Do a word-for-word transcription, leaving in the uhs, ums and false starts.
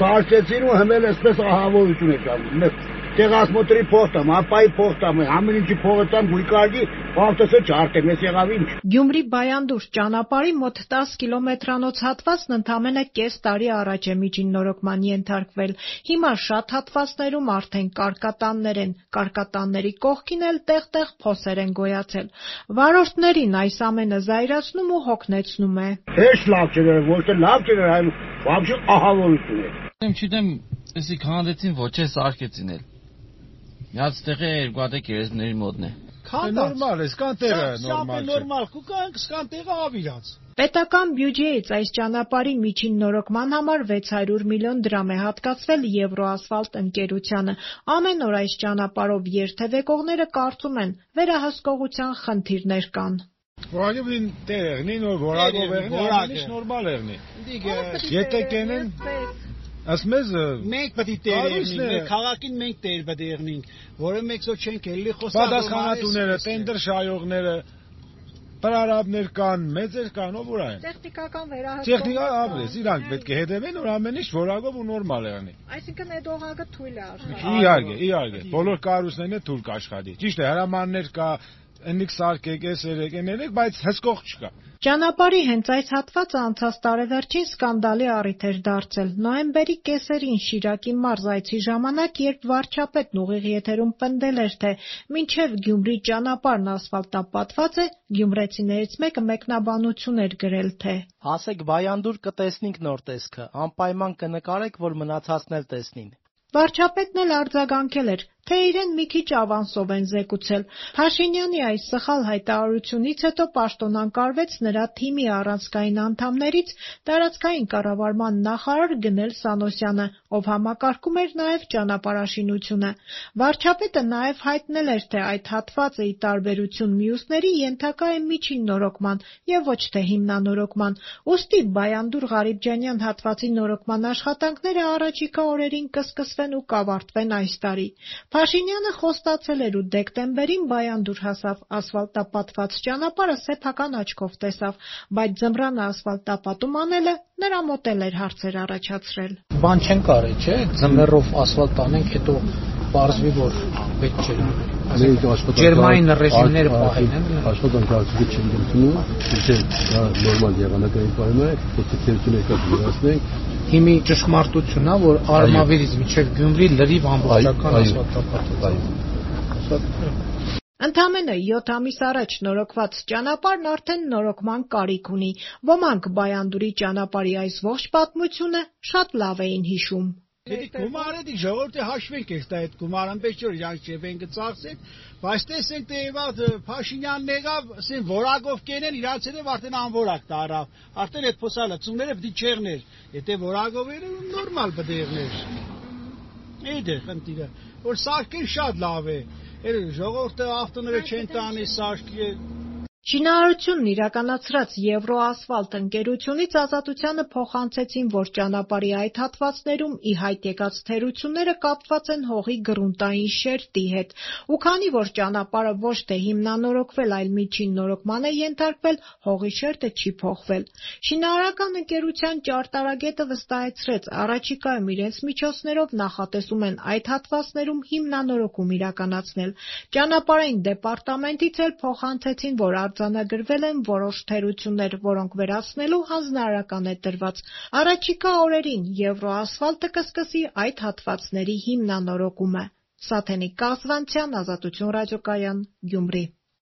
սարքեցին ու հմել էսպես ահավորություն եք անում։ Տեղասմոտրի փոխտամ, ապայի փոխտամ, ամեն ինչի փողտամ գույկարգի, ավտոսը չարտեմ, ես եղավ ինչ։ Գյումրի Բայանդուր ճանապարհի մոտ տասը կիլոմետրանոց հատվածն ընդամենը կես տարի առաջ է միջիննորոգման ենթարկվել։ Հիմա շատ հատվածներում արդեն կարկատաններ են, կարկատանների կողքին էլ տեղ-տեղ փոսեր են գոյացել։ Վարորդներին այս ամենը զայրացնում ու հոգնեցնում է։ Հեշտ լավ չէ, ոչ թե լավ չէ, այլ вообще ահավորություն է։ Եմ չգիտեմ, էսի քանդեցին ոչ է սարքեցին էլ։ Միած տեղը երկու հատ գերեզմների մոտն է։ Նորմալ է, սկան տեղը նորմալ չէ։ Նորմալ, կուքան սկան տեղը ավիրած։ Պետական բյուջեից այս ճանապարհի միջին նորոգման համար վեց հարյուր միլիոն դրամ է հատկացվել Եվրոասֆալտ ընկերությանը։ Ամեն օր այս ճանապարհով երթևեկողները կարծում են, վերահսկողության խնդիրներ կան։ Որակին տեղնի նոր որակով է, որակի նորմալ եղնի։ Եթե կենեն ասմեզ մենք պետք է տեղնենք, քաղաքին մենք տեր պետք է եղնենք, որը մենք սո չենք էլի խոսալ։ Պատասխանատուները, տենդեր շահողները, պարարաբներ կան, մեծեր կան, ով որ այն։ Տեխնիկական վերահսկողություն։ Տեխնիկա ապրես, իրանք պետք է հետևեն, որ ամեն ինչ որակով ու նորմալ եղնի։ Այսինքն այդ օղակը թույլ է աշխատի։ Իհարկե, իհարկե, բոլոր կառույցներն է թույլ կաշխատի։ Ճիշտ է, հրամաններ կա, ընիկ սարքեք, էս երեք, էներեք, բայց հսկող չկա։ Ճանապարհի հենց այս հատվածը անցած տարեվերջին սկանդալի առիթ էր դարձել։ Նոյեմբերի կեսերին Շիրակի մարզ այցի ժամանակ, երբ վարչապետն ուղիղ եթերում պնդել էր, թե մինչև Գյումրի ճանապարհն ասֆալտապատված է, գյումրեցիներից մեկը մեկնաբանություն էր գրել, թե «Հասեք Բայանդուր կտեսնենք նոր տեսքը, անպայման կնկարեք, որ մնացածն էլ տեսնին»։ Վարչապետն էլ արձագանքել էր, թե իրեն մի քիչ ավանսով են զեկուցել։ Փաշինյանի այս սխալ հայտարարությունից հետո պաշտոնանկարվեց նրա թիմի առանցքային անդամներից տարածքային կառավարման նախարար Գնել Սանոսյանը, ով համակարգում էր նաև ճանապարհաշինությունը։ Վարչապետը նաև հայտնել էր, թե այդ հատվածը ի տարբերություն մյուսների ենթակա է միջին նորոգման եւ ոչ թե հիմնանորոգման։ Ուստի Բայանդուր Ղարիբջանյան հատվածի նորոգման աշխատանքները առաջիկա օրերին կսկսվեն ու կավարտվեն այս տարի։ Փաշինյանը խոստացել էր ու դեկտեմբերին Բայանդուր հասավ, ասֆալտապատված ճանապարհը սեփական աչքով տեսավ, բայց ձմռանը ասֆալտապատում անելը նրա մոտ էլ էր հարցեր առաջացրել։ Բան չեն կարել, չէ՞, ձմեռով ասֆալտ անենք, հետո պարզվի, որ պետք չէ։ Ջերմային ռեժիմները պահեն են։ Աշխատանքացիք չեն դնում, չէ, դա նորմալ եղանակային պայման է, պետք է եկած վերացնենք։ Հիմի ճշմարտությունն է, որ Արմավիրից մինչև Գյումրի լրիվ ամբողջական ասֆալտապատված է։ Ընդամենը յոթ ամիս առաջ նորոգված ճանապարհն արդեն նորոգման կարիք ունի։ Ոմանք Բայանդուրի ճանապարհի այս ողջ պատմությունը շատ լավ էին հիշում։ Դե գումարը դի ժողովրդի հաշվենք է դա այդ գումարը պես չէ իրանք չեն գծացել, բայց տեսենք թե իվատ Փաշինյանն եկավ, ասեն որակով կենեն իրանց հետ արդեն անորակ տարավ, արդեն այդ փոսալացումները պետք է չեղներ, եթե որակով էր նորմալ պետք է եղներ։ Էդե խնդիրը, որ սարքեն շատ լավ է, ժողովրդը ավտոները չեն տանի սարքի։ Շինարարությունն իրականացրած Եվրոասֆալտ ընկերությունից Ազատությանը փոխանցեցին, որ ճանապարհի այդ հատվածներում ի հայտ եկած թերությունները կապված են հողի գրունտային շերտի հետ, ու քանի որ ճանապարհը ոչ թե հիմնանորոգվել, այլ միջին նորոգման է ենթարկվել, հողի շերտը չի փոխվել։ Շինարարական ընկերության ճարտարագետը վստահեցրեց, առաջիկայում իրենց միջոցներով նախատեսում են այդ հատվածներում հիմնանորոգում իրականացնել։ Ճանապարհային դեպարտամենտից էլ փոխանցեցին, որ արձանագրվել են որոշ թերություններ, որոնք վերացնելու հանձնարարական է տրված։ Առաջիկա օրերին Եվրոասֆալտը կսկսի այդ հատվածների հիմնանորոգումը։ Սաթենիկ Կազվանցյան, Ազատություն ռադիոկայան, Գյումրի։